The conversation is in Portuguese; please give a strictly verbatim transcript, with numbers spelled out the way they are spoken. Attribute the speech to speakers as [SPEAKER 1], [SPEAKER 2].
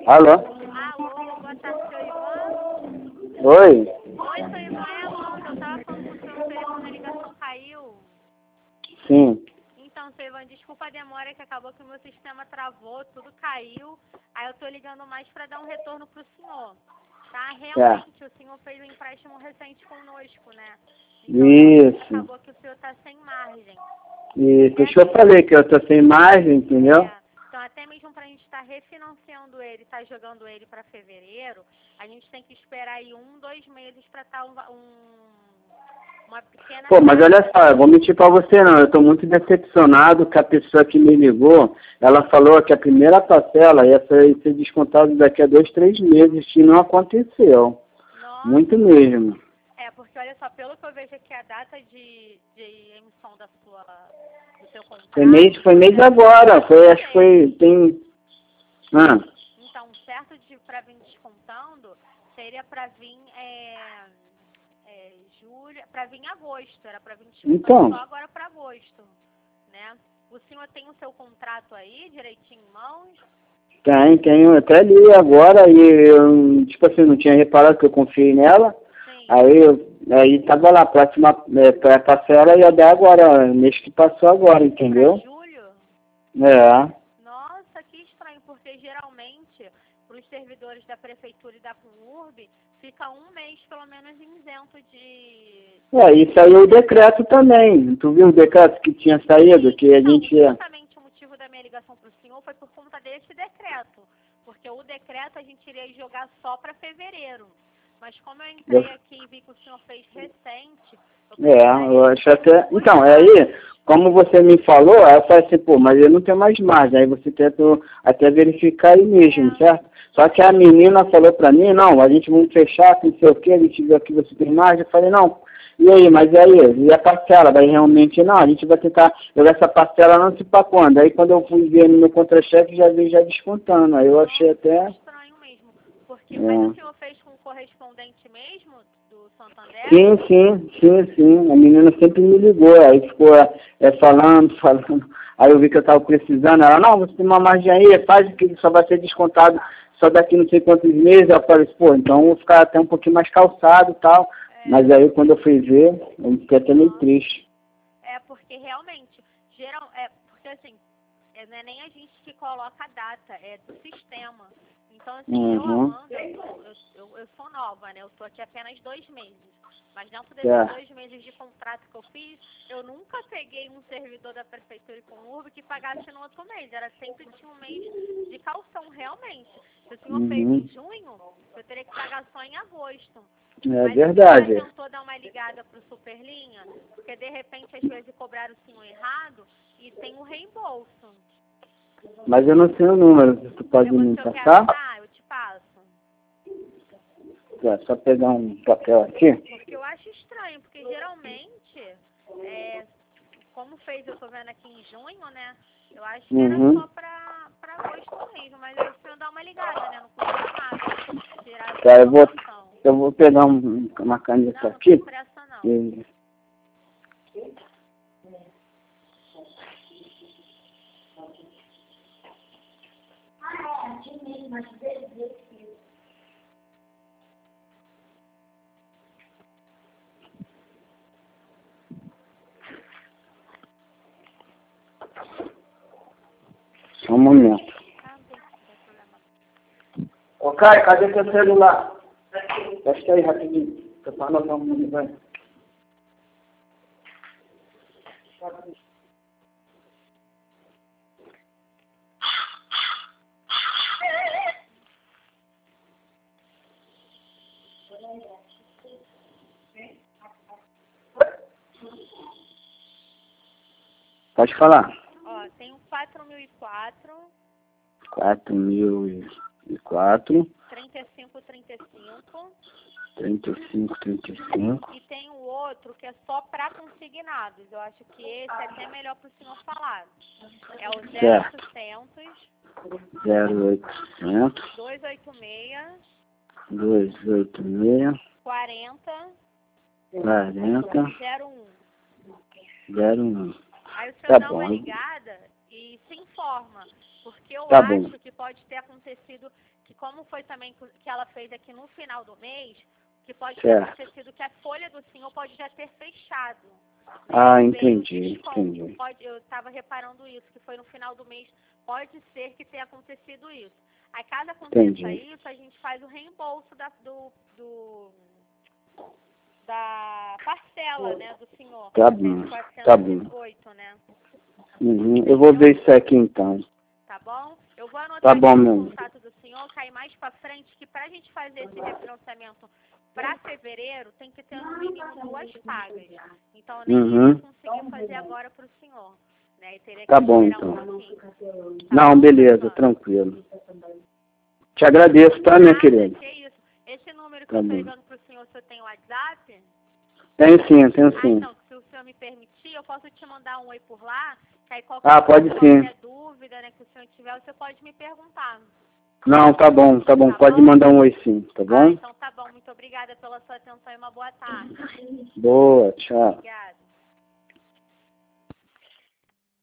[SPEAKER 1] Alô?
[SPEAKER 2] Alô, boa tarde, seu Ivan.
[SPEAKER 1] Oi?
[SPEAKER 2] Oi, seu Ivan, é a Amanda. Eu tava falando com o seu telefone, a ligação caiu.
[SPEAKER 1] Sim.
[SPEAKER 2] Então, seu Ivan, desculpa a demora que acabou que o meu sistema travou, tudo caiu. Aí eu tô ligando mais pra dar um retorno pro senhor. Tá? Realmente, o senhor fez um empréstimo recente conosco, né? Então,
[SPEAKER 1] Isso.
[SPEAKER 2] acabou que o senhor tá sem margem.
[SPEAKER 1] Isso. Por isso que eu falei que eu tô sem margem, entendeu?
[SPEAKER 2] É. Então, até mesmo para a gente estar tá refinanciando ele, estar tá jogando ele para fevereiro, a gente tem que esperar aí um, dois meses para estar tá um, um, uma pequena...
[SPEAKER 1] Pô, mas olha só, eu vou mentir pra você não, eu tô muito decepcionado que a pessoa que me ligou, ela falou que a primeira parcela ia ser, ser descontada daqui a dois, três meses, e não aconteceu.
[SPEAKER 2] Nossa.
[SPEAKER 1] Muito mesmo.
[SPEAKER 2] É, porque olha só, pelo que eu vejo aqui, a data de, de emissão da sua, do seu contrato...
[SPEAKER 1] Foi mês, foi mês agora, foi, acho que foi, tem... Ah.
[SPEAKER 2] Então, certo de para vir descontando, seria para vir é, é, julho, para vir em agosto, era para vir descontando
[SPEAKER 1] Então.
[SPEAKER 2] só agora para agosto, né? O senhor tem o seu contrato aí, direitinho em mãos?
[SPEAKER 1] Tem, tem, eu até li agora e eu, tipo assim, não tinha reparado que eu confiei nela. Sim. Aí, eu, aí tava lá, a próxima é, pra parcela ia dar agora, mês que passou agora, entendeu?
[SPEAKER 2] Pra julho?
[SPEAKER 1] É.
[SPEAKER 2] Nossa, que estranho, porque geralmente, para os servidores da prefeitura e da Conurb, fica um mês pelo menos isento de...
[SPEAKER 1] É, e saiu o decreto também. Tu viu o decreto que tinha saído, que a
[SPEAKER 2] Não,
[SPEAKER 1] gente...
[SPEAKER 2] justamente o motivo da minha ligação para o senhor foi por conta desse decreto. Porque o decreto a gente iria jogar só para fevereiro. Mas como eu entrei
[SPEAKER 1] eu...
[SPEAKER 2] aqui e vi que o senhor fez recente...
[SPEAKER 1] Eu é, eu acho até... Então, aí, como você me falou, aí eu falei assim, pô, mas eu não tenho mais margem. Aí você tentou até verificar aí mesmo, é. certo? Só que a menina falou pra mim, não, a gente vai fechar, com não sei o quê, a gente viu aqui você tem margem. Eu falei, não, e aí, mas e aí? E a parcela? Daí realmente, não, a gente vai tentar jogar essa parcela não sei pra quando. Aí quando eu fui ver no meu contra-cheque, já vi já descontando. Aí eu achei até...
[SPEAKER 2] estranho mesmo. Porque,
[SPEAKER 1] é.
[SPEAKER 2] Mas o senhor fez com o correspondente mesmo do Santander?
[SPEAKER 1] Sim, sim, sim, sim. A menina sempre me ligou, aí ficou é, falando, falando. Aí eu vi que eu estava precisando. Ela, não, você tem uma margem aí, faz que só vai ser descontado só daqui não sei quantos meses. Eu falei, pô, então eu vou ficar até um pouquinho mais calçado e tal. É. Mas aí quando eu fui ver, eu fiquei até meio triste.
[SPEAKER 2] É, porque realmente, geral, é, porque assim, é, não é nem a gente que coloca a data, é do sistema. Então, assim, uhum. eu, Amanda, eu, eu, eu, eu sou nova, né? Eu tô aqui apenas dois meses. Mas dentro desses é. dois meses de contrato que eu fiz, eu nunca peguei um servidor da prefeitura e Conurb que pagasse no outro mês. Era sempre tinha um mês de calção, realmente. Se o senhor uhum. fez em junho, eu teria que pagar só em agosto.
[SPEAKER 1] É
[SPEAKER 2] Mas
[SPEAKER 1] verdade.
[SPEAKER 2] Mas você tentou dar uma ligada pro Superlinha? Porque, de repente, às vezes cobraram o senhor errado e tem o reembolso.
[SPEAKER 1] Mas eu não sei o número, você pode me passar?
[SPEAKER 2] Ah, eu te passo.
[SPEAKER 1] É só pegar um papel aqui.
[SPEAKER 2] Porque eu acho estranho, porque geralmente, é, como fez, eu tô vendo aqui em junho, né? Eu acho que era uhum. só pra, pra agosto mesmo, mas aí o senhor dá uma ligada, né? Não custa nada. Tirar
[SPEAKER 1] tá, eu vou, eu vou pegar um, uma caneta
[SPEAKER 2] não,
[SPEAKER 1] aqui.
[SPEAKER 2] Não, tem pressa não.
[SPEAKER 1] E...
[SPEAKER 3] Ah, é, aqui mesmo, mas vezes.
[SPEAKER 1] Só um momento. Ô, Caio, cadê teu celular? Fecha aí rapidinho. Tô falando não, não vai. Pode falar.
[SPEAKER 2] Ó, tem o quatro mil e quatro.
[SPEAKER 1] quatro mil e quatro.
[SPEAKER 2] trinta e cinco, trinta e cinco.
[SPEAKER 1] trinta e cinco, trinta e cinco.
[SPEAKER 2] E tem o outro que é só para consignados. Eu acho que esse é até melhor para o senhor falar. É o zero oitocentos.
[SPEAKER 1] zero oitocentos.
[SPEAKER 2] duzentos e oitenta e seis.
[SPEAKER 1] duzentos e oitenta e seis.
[SPEAKER 2] quarenta.
[SPEAKER 1] quarenta.
[SPEAKER 2] zero um.
[SPEAKER 1] zero um.
[SPEAKER 2] Aí o senhor
[SPEAKER 1] tá
[SPEAKER 2] dá
[SPEAKER 1] bom.
[SPEAKER 2] uma ligada e se informa. Porque eu
[SPEAKER 1] Tá
[SPEAKER 2] acho
[SPEAKER 1] bom.
[SPEAKER 2] que pode ter acontecido, que como foi também que ela fez aqui no final do mês, que pode
[SPEAKER 1] Certo.
[SPEAKER 2] ter acontecido que a folha do senhor pode já ter fechado.
[SPEAKER 1] Ah,
[SPEAKER 2] Veio
[SPEAKER 1] entendi,
[SPEAKER 2] desconto.
[SPEAKER 1] entendi.
[SPEAKER 2] Pode, eu estava reparando isso, que foi no final do mês. Pode ser que tenha acontecido isso. Aí, caso aconteça
[SPEAKER 1] Entendi.
[SPEAKER 2] isso, a gente faz o reembolso da, do, do, da parcela, né, do senhor.
[SPEAKER 1] Tá bom,
[SPEAKER 2] Esse
[SPEAKER 1] tá bom.
[SPEAKER 2] quatrocentos e oito, né?
[SPEAKER 1] Uhum. Eu vou ver isso aqui então.
[SPEAKER 2] Tá bom? Eu vou anotar
[SPEAKER 1] Tá bom,
[SPEAKER 2] aqui
[SPEAKER 1] meu.
[SPEAKER 2] o contato do senhor, cair mais pra frente, que pra gente fazer esse refinanciamento pra fevereiro, tem que ter no mínimo duas pagas. Então, eu nem
[SPEAKER 1] Uhum.
[SPEAKER 2] iria conseguir fazer agora pro senhor. Né? E teria que
[SPEAKER 1] Tá bom,
[SPEAKER 2] esperar um
[SPEAKER 1] então.
[SPEAKER 2] pouquinho. Tá
[SPEAKER 1] Não,
[SPEAKER 2] bom,
[SPEAKER 1] beleza,
[SPEAKER 2] Fernando?
[SPEAKER 1] tranquilo. Te agradeço, tá, minha
[SPEAKER 2] Nada,
[SPEAKER 1] querida?
[SPEAKER 2] que isso. Esse número que
[SPEAKER 1] Tá
[SPEAKER 2] eu tô
[SPEAKER 1] bom.
[SPEAKER 2] ligando pro senhor, o senhor tem WhatsApp?
[SPEAKER 1] Tenho sim, tenho
[SPEAKER 2] Ah,
[SPEAKER 1] sim.
[SPEAKER 2] então, se o senhor me permitir, eu posso te mandar um oi por lá, que aí qualquer,
[SPEAKER 1] Ah, pode
[SPEAKER 2] qualquer
[SPEAKER 1] sim.
[SPEAKER 2] dúvida, né, que o senhor tiver, você pode me perguntar.
[SPEAKER 1] Não, tá bom, tá bom.
[SPEAKER 2] Tá
[SPEAKER 1] Pode
[SPEAKER 2] bom?
[SPEAKER 1] mandar um oi sim, tá
[SPEAKER 2] Ah,
[SPEAKER 1] bom?
[SPEAKER 2] então tá bom. Muito obrigada pela sua atenção e uma boa tarde.
[SPEAKER 1] Boa, tchau.
[SPEAKER 2] Obrigada.